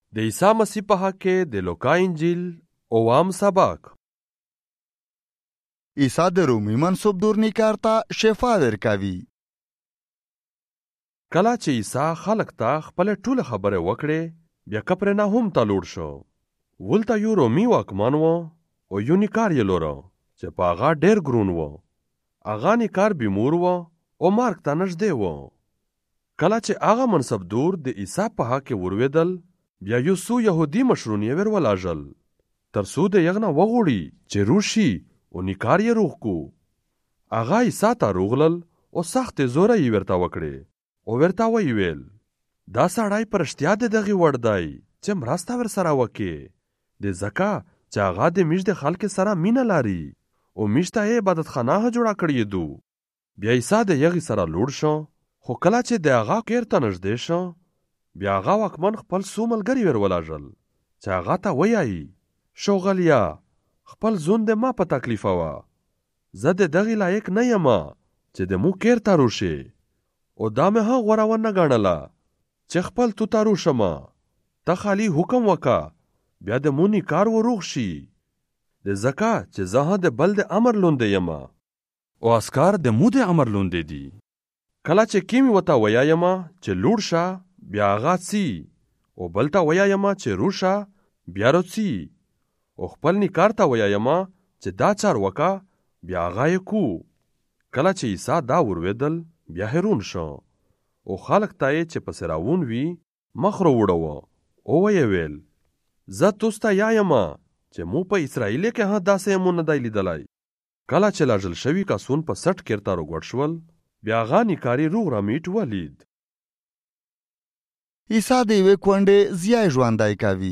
د عیسی مسیح په حق کې د لوقا انجیل اووم سبق. عیسی د رومي منصوب دورني کار ته شفا ورکوي. کله چې عیسی خلک ته خپل ټول خبره وکړې، بیا کپرناهم ته لوړ شو. ولته یو رومي واکمن و او یو نیکار یې لوره چې په هغه ډېر ګرون و. هغه نیکار بیمور و او مرګ ته نږدې و. کله چې هغه منصبدور د عیسی په حق کې ورودل، بیا یو څو یهودي مشرون یې ورولېږل تر څو د هغه نه وغواړي چې روشي او نیکار یې روغ کو. هغه عیسی ته روغلل او سختې زوره یې ورته وکړې او ورته ویې ویل، دا سړی په رښتیا د دغې وړ دی چې مرسته ورسره وکړي، د ځکه چې هغه د میش د خلکو سره مینه لري او میش ته یې عبادتخانه جوړه کړې دو. بیا عیسی د هغې سره لوړ شو، خو کله چې د هغه کور ته نږدې شو، بیا هغه واکمن خپل څو ملګري ورولېږل چې هغه ته وایي، ښاغلیه، خپل زوی د ما په تکلیفوه. زه د دغې لایق نه یم چې د مو کور ته روشي، او دا مې هم غوره ونه ګڼله چې خپل تو ته روشم. ته خالي حکم وکړه، بیا د مو نیکار وروغ شي، د ځکه چې زه هم د بل د امر لاندې یم او عسکر د مو د امر لاندې دي. کله چې کیم ورته ویایم چې لوړ شه، بیا هغه څي، او بل ته ویایم چې روشه، بیا روڅي، او خپل نیکار ته ویایم چې دا چار وکړه، بیا هغه یې کو. کله چې عیسی دا ورودل، بیا حیران شو او خلک ته یې چې پسې راون وي مخ راوړوه او ویې ویل، زه تاسو ته یایم چې مو په اسرائیل کې هم داسې مو نه دی لیدلی. کله چې لاژل شوي کسون په سټ کیر ته راګوډ شول، بیا هغه نیکاري روغ رامیټ ولید. عیسی د یوې کونډې زیای ژوندی کوي.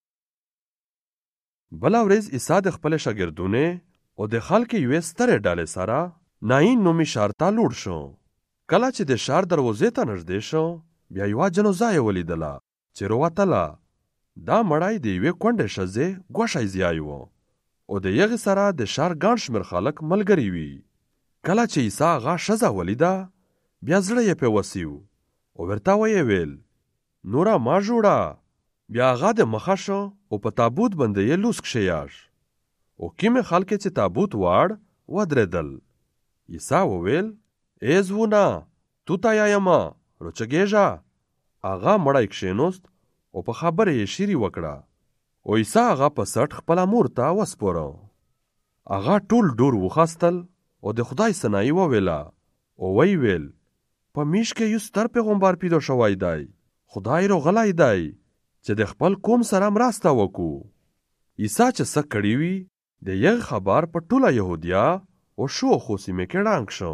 بله ورځ عیسی د خپلې شاګردونې او د خلکو یوې سترې ډلې سره ناین نومي ښار ته لوړ شو. کله چې د ښار دروازې ته نږدې شو، بیا یوه جنازه یې ولیدله چې راوتله. دا مړی د یوې کونډې ښځې ګوښی زیای و او د هغې سره د ښار ګڼ شمېر خلک ملګري وي. کله چې عیسی هغه ښځه ولیده، بیا زړه یې پرې وسیو او ورته ویې ویل، نوره ما جوړه. بیا هغه د مخه شو او په تابوت باندې یې لوس کښېیاږ، او کومې خلک چې تابوت واړ ودرېدل. عیسی وویل، ای زوونه، تو ته یایم راچږېږه. هغه مړی کښېناست او په خبره یې شیري وکړه، او عیسی هغه په سټ خپله مور ته وسپاره. هغه ټول ډور وخاستل او د خدای ثنایي وویله او ویې ویل، په میش کې یو ستر پیغمبر پیدا شوی دی. خدای راغلی دی چې د خپل قوم سره مرسته وکړو. عیسی چې څه کړي وي، د یغ خبر په ټوله یهودیا او شوخو سیمې کې ړنګ شو.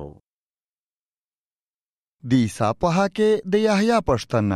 د عیسی په حق کې د یحیی پوښتنه.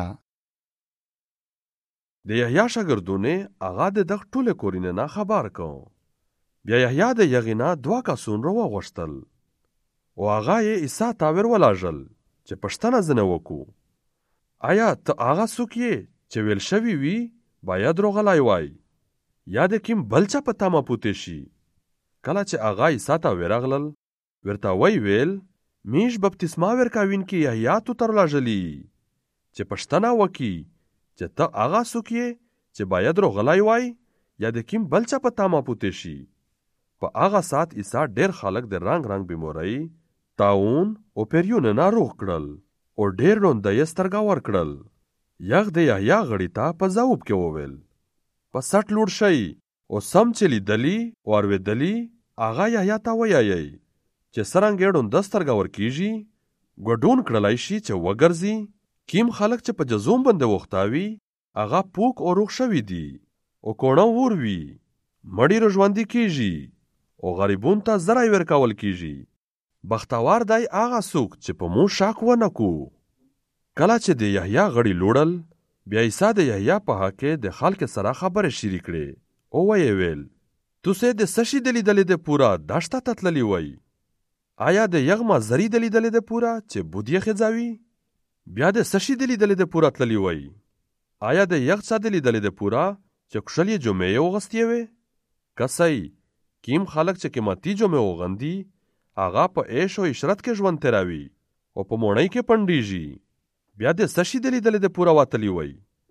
د یحیی شاګردونه هغه د دغه ټولې کورینې نه خبر کو. بیا یحیی د یغې نه 2 کسان راوغوښتل او هغه یې عیسی ته ورولېږل چې پوښتنه ځنې وکړو، آیا ته هغه څوک یې چې ویل شوي وي باید راغلی وای، یا د کوم بل چا په تمه پوتې شي؟ کله چې هغه عیسی ته ورغلل، ورته ویې ویل، میش بپتسما ورکوونکي یحیی تو ته رالیږلي چې پوښتنه وکړي چې ته هغه څوک یې چې باید راغلی وای، یا د کوم بل چا په تمه پوتې شي؟ په هغه ساعت عیسی ډېر خلک د رنګ رنګ بیمارۍ، طاعون او پیریون ناروغ کړل او ډېر ړانده یې سترګه ورکړل. یغ د یحیی غړي ته په ځواب کې وویل، په سټ لوړ شئ او سم چې لیدلي او اورېدلي هغه یحیی ته وایئ چې څرنګه یې ړانده سترګه ورکېږي، ګډون کړلی شي چې وګرځي. کوم خلک چې په جزوم باندې وختاوي، هغه پوک او روغ شوي دي، او کوڼه وروي، مړي راژوندي کېږي، او غریبون ته زرای ورکول کېږي. بختور دی هغه څوک چې په مو شک ونه کو. کله چې د یحیی غړي لوړل، بیا عیسی د یحیی په حق کې د خلکو سره خبرې شریک کړې او ویې ویل، تاسې د څه شي د لیدلې د پوره دښته ته تللي وئ؟ آیا د یغ مزري د لیدلې د پوره چې بود یې خځاوي؟ بیا د څه شي د لیدلې د پوره تللي وئ؟ آیا د یغ څه د لیدلې د پوره چې کښل یې جمعې یې وغوستې وې؟ کسی کیم خلک چې قیمتي جمعې وغندي، هغه په عیش او عشرت کې ژوند تیروي او په موڼۍ کې پنډېږي. بیا د څه شي د لیدلې د پوره وتلي وئ؟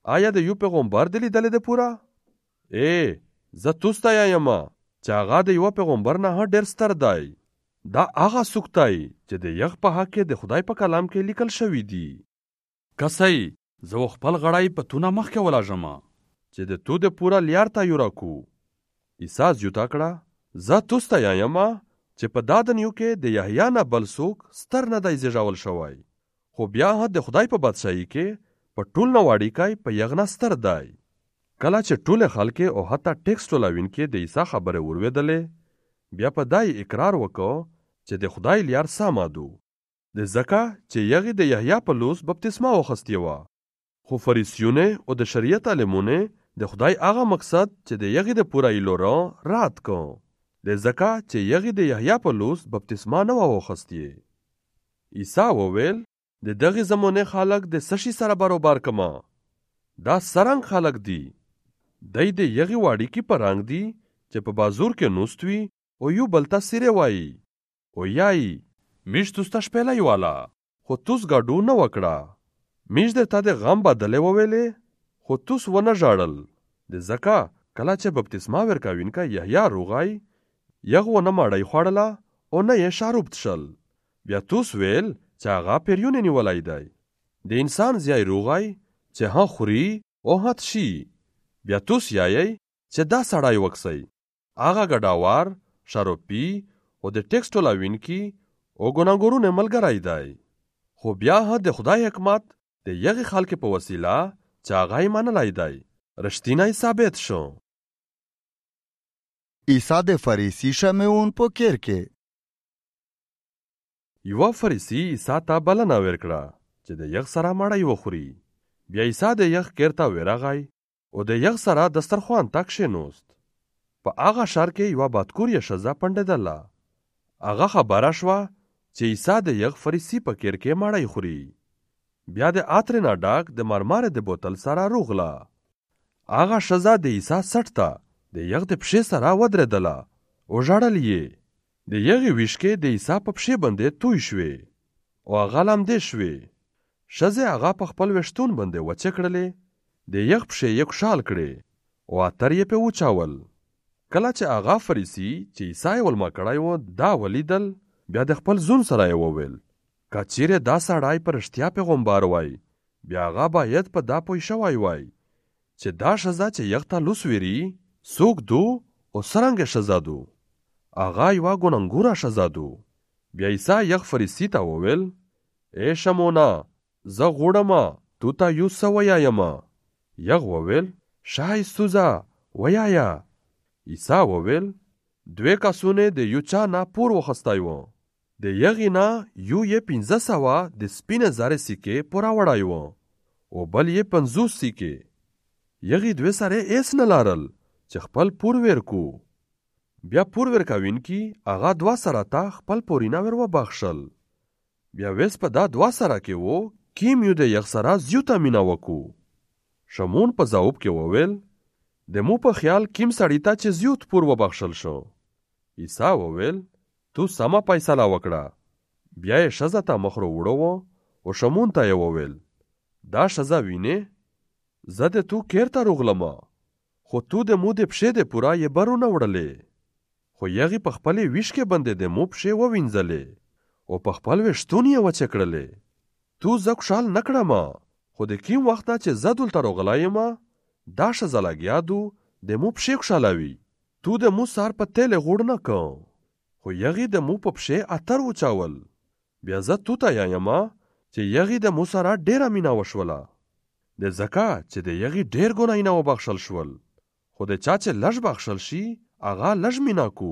آیا د یو پیغمبر د لیدلې ده پورا؟ زه توستا یم چې هغه د یو پیغمبر نه ډېر ستر دی. دا هغه څوک دی چې د یغ په حق کې د خدای په کلام کې لیکل شوي دي. کسی زه خپل غړی په تونه مخکې ولاژم چې د تو د پورا لیار تیاره کو. عیسی زیوتا کړه زه توستا یم چې په دا دنیو کې د یحیی نه بل څوک ستر نه دی زیږول شوی، خو بیا د خدای په بادشاهي کې په ټول نه واړیکی په یغ نه ستر دی. کله چې ټول خلک او حتی ټیکس ټولوونکي د عیسی خبره ورودلې، بیا په دای اقرار وکړ چې د خدای لیار سمه ده. د ځکه چې یغې د یحیی په لوس بپتسمه واخیستې وه، خو فریسیونه او د شریعت عالمونه د خدای هغه مقصد چې د یغې د پورایلو را رد کړ، د ځکه چې یغې د یحیی په لوس بپتسمه نه وه واخیستې. عیسی وویل د دغې زمانې خلک د څه شي سره برابر کړم؟ دا څرنګه خلک دي؟ دی د یغې واړیکې په رنګ دي چې په بازور کې نوست وي او یو بل ته سیرې وایي او یایي میش توس ته شپېلی واله، خو توس ګډون نه وکړه. میش درته د غم بدلې وویلې، خو توس ونه ژړل. د ځکه کله چې بپتسمه ورکوونکی یحیی روغی، یغ ونه مړۍ خوړله او نه یې شراب څښل. بیا توس ویل چې هغه پیریون نیولی دی. د انسان زیای روغی چې ها خوري او ها تشي. بیا توس یایي چې دا سړی وکسی هغه ګډاوار، شرابپي او د ټیکس ټولوونکي او ګناهګارونو ملګری دی. خو بیا د خدای حکمت د یغې خلکو په وسیله چې هغه یې منلی دی رښتینی ثابت شو. عیسی د فریسي شمعون په کیر کې. یوه فریسي عیسی ته بلنه ورکړه چې د یغ سره مړۍ وخوري. بیا عیسی د یغ کیر ته ورغی او د یغ سره دسترخوان ته کښېنوست. په هغه ښار کې یوه بدکوریه ښځه پنډېدله. هغه خبره شوه چې عیسی د یغ فریسي په کیر کې مړۍ خوري. بیا د عطر نه ډک د مرمر د بوتل سره روغله. هغه ښځه د عیسی سټ ته د یغ د پښې سره ودرېدله او ژړل یې. د یغې ویشکې د عیسی په پښې باندې توی شوې او هغه لمدې شوې. ښځې هغه په خپل ویښتون باندې وچې کړلې، د یغ پښې یې خوشحال کړې او عطر یې پې وچاول. کله چې هغه فریسي چې عیسی یې ولمه کړی و دا ولیدل، بیا د خپل زوم سره یې وویل که چیرې دا سړی په رښتیا پیغمبر وای، بیا هغه باید په دا پوه شوی وای چې دا ښځه چې یغ ته لوس ویري څوک دو او څرنګه ښځه دو. هغه یوه ګنهګوره ښځه دو. بیا عیسی یغ فریسي ته وویل ای شمونه، زه غواړم تو ته یو څه ووایم. یغ وویل ښه ستوزه ووایه. عیسی وویل 2 کسونه د یو چا نه پور واخیستی و. د یغې نه یو یې 500 د سپینې زرې سکې پوره وړی و او بل یې 50 سکې. یغې 2 سره هېڅ نه لرل چې خپل پور ورکو. بیا پور ورکوونکي هغه 2 سره ته خپل پورونه ور وبخښل. بیا ویس په دا 2 سره کې و کیم یو د یغ سره زیوته مینه وکړو. شمون په ځواب کې وویل د مو په خیال کیم سړي ته چې زیوت پور وبخښل شو. عیسی وویل تو سمه فیصله وکړه. بیا یې ښځه ته مخ وروړو او شمون ته یې وویل دا ښځه وینې، زه د تو کیر ته روغلم، خو تو د مو د پښې د پوره یې برو نه وړلې. خو یغې په خپلې ویشکې باندې د مو پښې ووینځلې او په خپل ویښتون یې وچې کړلې. تو زه خوشحال نه کړم، خو د کیم وخت چې زه دلته راغلی یم دا ښځه لګیا دو د مو پښې خوشحالوي. تو د مو سر په تیلې غوړ نه کړ، خو یغې د مو په پښې عطر وچاول. بیا زه تو ته یم چې یغې د مو سره ډېره مینه وشوله. د ځکه چې د یغې ډېر ګناهونه وبخښل شول، خو د چا چې لږ بخښل شي هغه لږ مینه کو.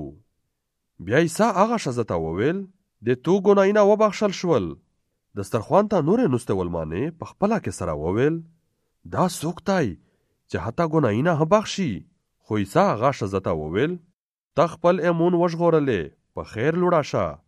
بیا عیسی هغه ښځه ته وویل د تو ګناهونه وبخښل شول. دسترخوان ته نورې نوستې ولمانې په خپله کې سره وویل دا څوک دی چې حتی ګناهونه هم بخښي. خو عیسی هغه ښځه ته وویل ته خپل ایمون وژغورلې، په خیر لوړه شه.